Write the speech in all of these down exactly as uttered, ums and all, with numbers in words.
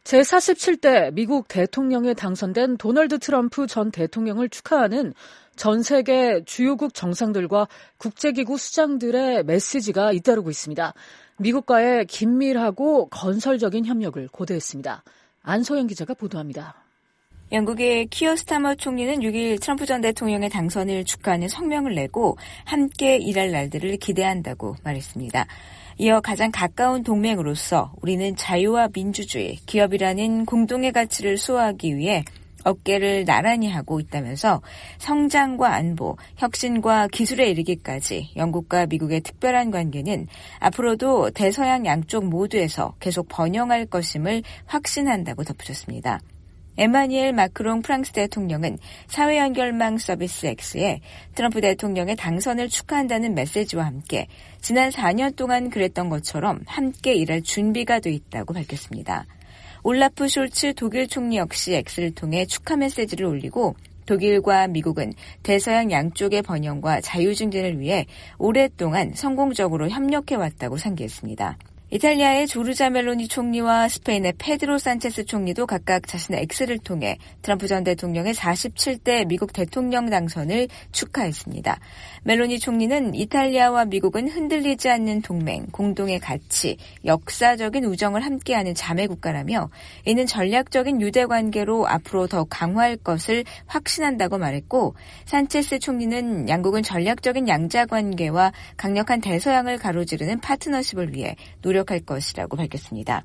제사십칠 대 미국 대통령에 당선된 도널드 트럼프 전 대통령을 축하하는 전 세계 주요국 정상들과 국제기구 수장들의 메시지가 잇따르고 있습니다. 미국과의 긴밀하고 건설적인 협력을 고대했습니다. 안소영 기자가 보도합니다. 영국의 키어 스타머 총리는 육 일 트럼프 전 대통령의 당선을 축하하는 성명을 내고 함께 일할 날들을 기대한다고 말했습니다. 이어 가장 가까운 동맹으로서 우리는 자유와 민주주의, 기업이라는 공동의 가치를 수호하기 위해 어깨를 나란히 하고 있다면서 성장과 안보, 혁신과 기술에 이르기까지 영국과 미국의 특별한 관계는 앞으로도 대서양 양쪽 모두에서 계속 번영할 것임을 확신한다고 덧붙였습니다. 에마뉘엘 마크롱 프랑스 대통령은 사회연결망 서비스 X에 트럼프 대통령의 당선을 축하한다는 메시지와 함께 지난 사 년 동안 그랬던 것처럼 함께 일할 준비가 돼 있다고 밝혔습니다. 올라프 숄츠 독일 총리 역시 X를 통해 축하 메시지를 올리고 독일과 미국은 대서양 양쪽의 번영과 자유 증진을 위해 오랫동안 성공적으로 협력해왔다고 상기했습니다. 이탈리아의 조르자 멜로니 총리와 스페인의 페드로 산체스 총리도 각각 자신의 X를 통해 트럼프 전 대통령의 사십칠 대 미국 대통령 당선을 축하했습니다. 멜로니 총리는 이탈리아와 미국은 흔들리지 않는 동맹, 공동의 가치, 역사적인 우정을 함께하는 자매 국가라며 이는 전략적인 유대 관계로 앞으로 더 강화할 것을 확신한다고 말했고, 산체스 총리는 양국은 전략적인 양자 관계와 강력한 대서양을 가로지르는 파트너십을 위해 노력 할 것이라고 밝혔습니다.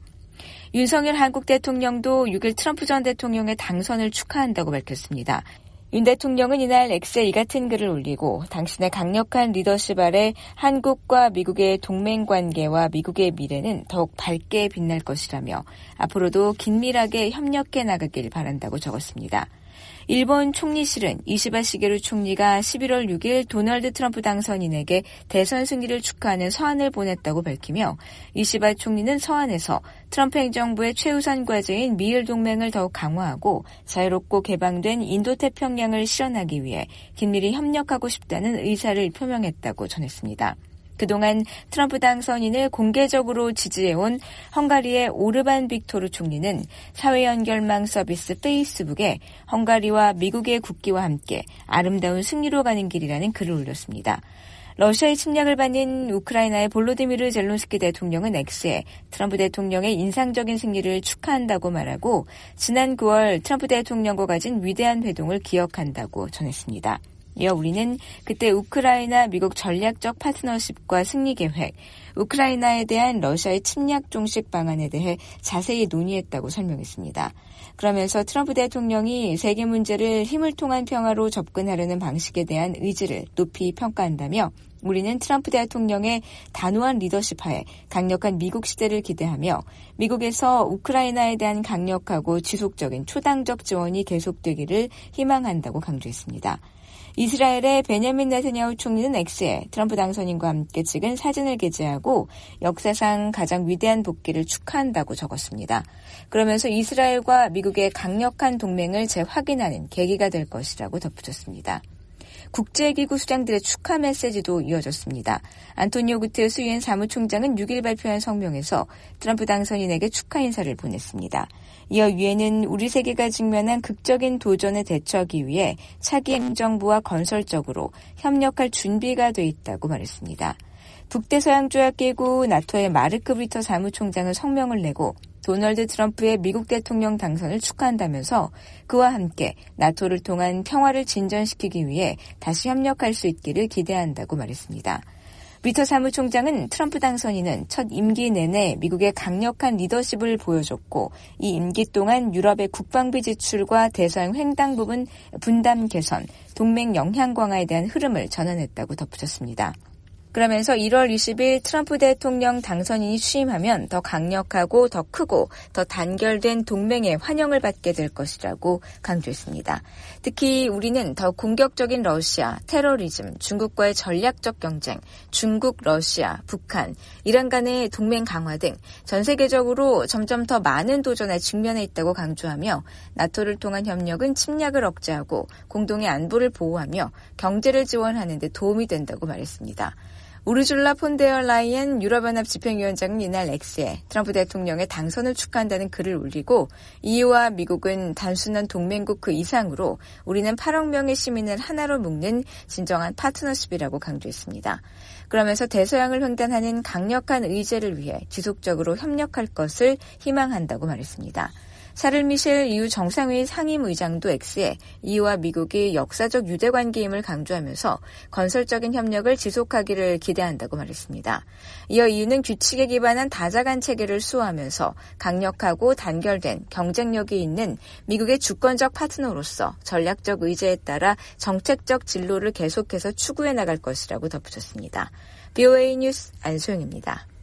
윤석열 한국 대통령도 육 일 트럼프 전 대통령의 당선을 축하한다고 밝혔습니다. 윤 대통령은 이날 X에 이 같은 글을 올리고 당신의 강력한 리더십 아래 한국과 미국의 동맹관계와 미국의 미래는 더욱 밝게 빛날 것이라며 앞으로도 긴밀하게 협력해 나가길 바란다고 적었습니다. 일본 총리실은 이시바 시게루 총리가 십일월 육 일 도널드 트럼프 당선인에게 대선 승리를 축하하는 서한을 보냈다고 밝히며 이시바 총리는 서한에서 트럼프 행정부의 최우선 과제인 미일 동맹을 더욱 강화하고 자유롭고 개방된 인도태평양을 실현하기 위해 긴밀히 협력하고 싶다는 의사를 표명했다고 전했습니다. 그동안 트럼프 당선인을 공개적으로 지지해온 헝가리의 오르반 빅토르 총리는 사회연결망 서비스 페이스북에 헝가리와 미국의 국기와 함께 아름다운 승리로 가는 길이라는 글을 올렸습니다. 러시아의 침략을 받는 우크라이나의 볼로디미르 젤론스키 대통령은 X에 트럼프 대통령의 인상적인 승리를 축하한다고 말하고 지난 구월 트럼프 대통령과 가진 위대한 회동을 기억한다고 전했습니다. 이어 우리는 그때 우크라이나 미국 전략적 파트너십과 승리 계획, 우크라이나에 대한 러시아의 침략 종식 방안에 대해 자세히 논의했다고 설명했습니다. 그러면서 트럼프 대통령이 세계 문제를 힘을 통한 평화로 접근하려는 방식에 대한 의지를 높이 평가한다며 우리는 트럼프 대통령의 단호한 리더십 하에 강력한 미국 시대를 기대하며 미국에서 우크라이나에 대한 강력하고 지속적인 초당적 지원이 계속되기를 희망한다고 강조했습니다. 이스라엘의 베냐민 네타냐후 총리는 X에 트럼프 당선인과 함께 찍은 사진을 게재하고 역사상 가장 위대한 복귀를 축하한다고 적었습니다. 그러면서 이스라엘과 미국의 강력한 동맹을 재확인하는 계기가 될 것이라고 덧붙였습니다. 국제기구 수장들의 축하 메시지도 이어졌습니다. 안토니오 구테르스 유엔 사무총장은 육 일 발표한 성명에서 트럼프 당선인에게 축하 인사를 보냈습니다. 이어 유엔은 우리 세계가 직면한 극적인 도전에 대처하기 위해 차기 행정부와 건설적으로 협력할 준비가 돼 있다고 말했습니다. 북대서양조약기구 나토의 마르크 리터 사무총장은 성명을 내고 도널드 트럼프의 미국 대통령 당선을 축하한다면서 그와 함께 나토를 통한 평화를 진전시키기 위해 다시 협력할 수 있기를 기대한다고 말했습니다. 리터 사무총장은 트럼프 당선인은 첫 임기 내내 미국의 강력한 리더십을 보여줬고 이 임기 동안 유럽의 국방비 지출과 대서양 횡단 부분 분담 개선, 동맹 영향 강화에 대한 흐름을 전환했다고 덧붙였습니다. 그러면서 일월 이십일 트럼프 대통령 당선인이 취임하면 더 강력하고 더 크고 더 단결된 동맹의 환영을 받게 될 것이라고 강조했습니다. 특히 우리는 더 공격적인 러시아, 테러리즘, 중국과의 전략적 경쟁, 중국, 러시아, 북한, 이란 간의 동맹 강화 등 전 세계적으로 점점 더 많은 도전에 직면해 있다고 강조하며 나토를 통한 협력은 침략을 억제하고 공동의 안보를 보호하며 경제를 지원하는 데 도움이 된다고 말했습니다. 우르줄라 폰데어 라이엔 유럽연합 집행위원장은 이날 X에 트럼프 대통령의 당선을 축하한다는 글을 올리고 이유와 미국은 단순한 동맹국 그 이상으로 우리는 팔억 명의 시민을 하나로 묶는 진정한 파트너십이라고 강조했습니다. 그러면서 대서양을 횡단하는 강력한 의제를 위해 지속적으로 협력할 것을 희망한다고 말했습니다. 샤를 미셸 이유 정상회의 상임의장도 X에 이유와 미국이 역사적 유대관계임을 강조하면서 건설적인 협력을 지속하기를 기대한다고 말했습니다. 이어 이유는 규칙에 기반한 다자간 체계를 수호하면서 강력하고 단결된 경쟁력이 있는 미국의 주권적 파트너로서 전략적 의제에 따라 정책적 진로를 계속해서 추구해 나갈 것이라고 덧붙였습니다. 비오에이 뉴스 안소영입니다.